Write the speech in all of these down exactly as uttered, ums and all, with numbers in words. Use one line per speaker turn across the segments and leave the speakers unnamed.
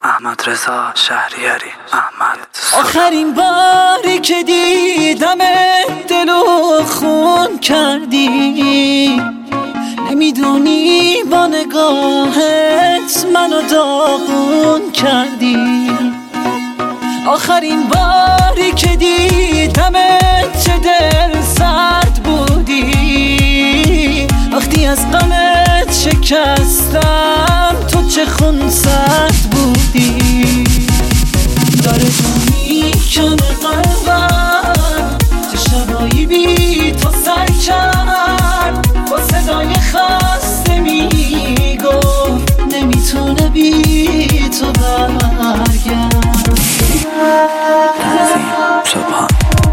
احمد رضا شهریاری. احمد
آخرین باری که دیدم دلو خون کردی، نمیدونی با نگاهت منو داغون کردی. آخرین باری که دیدم چه دل سرد بودی، وقتی از غمت شکستم تو چه خون سرد بودی. داره تو میکنه قلبم، چه شبایی بی تو سر کرد، با صدای خسته میگفت نمیتونه بی تو برگرد.
تنظیم سبحان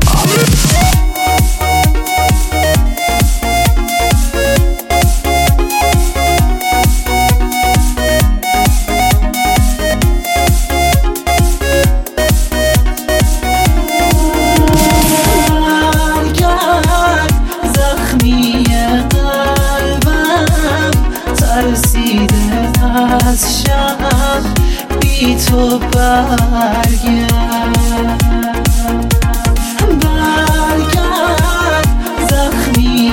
از شب بی تو برگرد، برگرد زخمی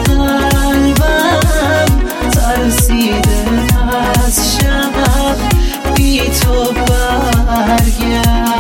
قلبم، ترسیده از شب بی تو برگرد.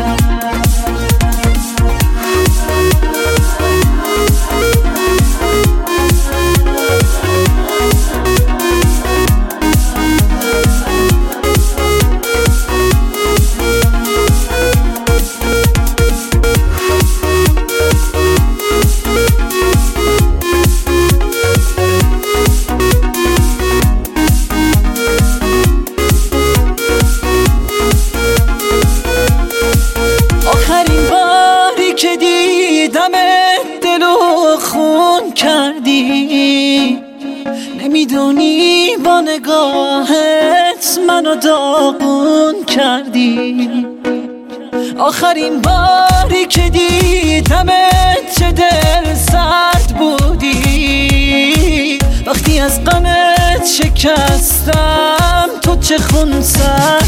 که دیدم دلو خون کردی، نمیدونی با نگاهت منو داغون کردی. آخرین باری که دیدم چه دل سرد بودی، وقتی از غمت شکستم تو چه خون سرد